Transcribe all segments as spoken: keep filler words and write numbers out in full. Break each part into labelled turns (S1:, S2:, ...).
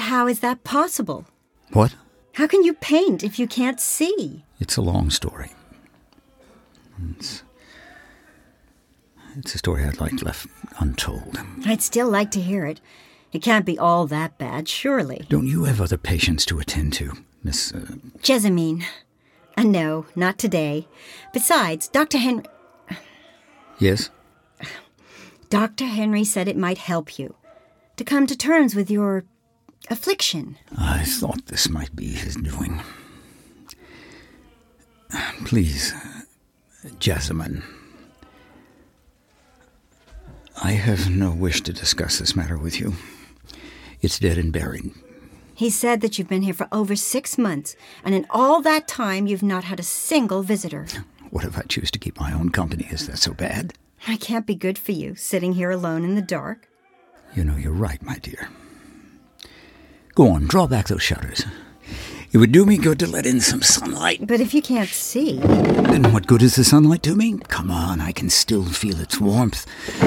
S1: how is that possible?
S2: What?
S1: How can you paint if you can't see?
S2: It's a long story. It's, it's a story I'd like left untold.
S1: I'd still like to hear it. It can't be all that bad, surely.
S2: Don't you have other patients to attend to, Miss... Uh...
S1: Jessamine. Uh, no, not today. Besides, Doctor Henry...
S2: Yes?
S1: Doctor Henry said it might help you to come to terms with your affliction.
S2: I thought this might be his doing. Please, Jessamine. I have no wish to discuss this matter with you. It's dead and buried.
S1: He said that you've been here for over six months, and in all that time you've not had a single visitor.
S2: What if I choose to keep my own company? Is that so bad?
S1: I can't be good for you, sitting here alone in the dark.
S2: You know, you're right, my dear. Go on, draw back those shutters. It would do me good to let in some sunlight.
S1: But if you can't see...
S2: Then what good is the sunlight to me? Come on, I can still feel its warmth.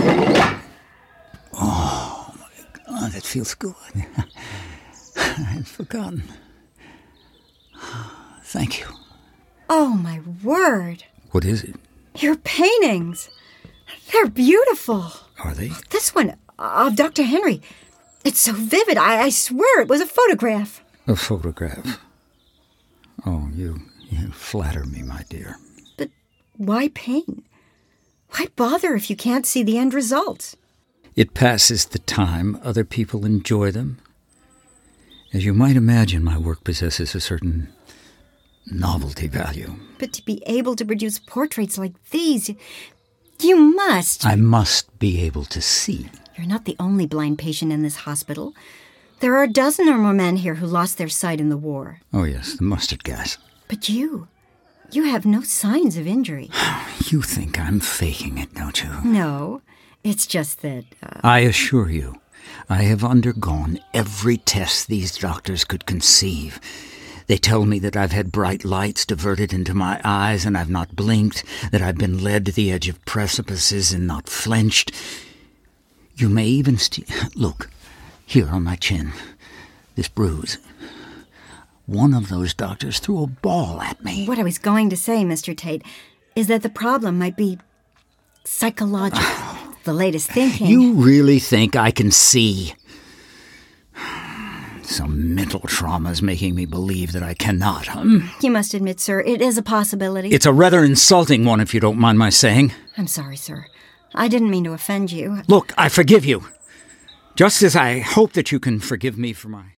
S2: Oh, my God, that feels good. I'd forgotten. Thank you.
S1: Oh, my word.
S2: What is it?
S1: Your paintings. They're beautiful.
S2: Are they?
S1: This one, of Doctor Henry. It's so vivid. I, I swear it was a photograph.
S2: A photograph? Oh, you, you flatter me, my dear.
S1: But why paint? Why bother if you can't see the end results?
S2: It passes the time. Other people enjoy them. As you might imagine, my work possesses a certain novelty value.
S1: But to be able to produce portraits like these, you must...
S2: I must be able to see.
S1: You're not the only blind patient in this hospital. There are a dozen or more men here who lost their sight in the war.
S2: Oh, yes, the mustard gas.
S1: But you, you have no signs of injury.
S2: You think I'm faking it, don't you?
S1: No, it's just that... Uh...
S2: I assure you, I have undergone every test these doctors could conceive. They tell me that I've had bright lights diverted into my eyes and I've not blinked, that I've been led to the edge of precipices and not flinched. You may even st- Look, here on my chin, this bruise. One of those doctors threw a ball at me.
S1: What I was going to say, Mister Tate, is that the problem might be psychological. The latest thinking...
S2: You really think I can see? Some mental trauma's making me believe that I cannot, huh?
S1: You must admit, sir, it is a possibility.
S2: It's a rather insulting one, if you don't mind my saying.
S1: I'm sorry, sir. I didn't mean to offend you.
S2: Look, I forgive you. Just as I hope that you can forgive me for my...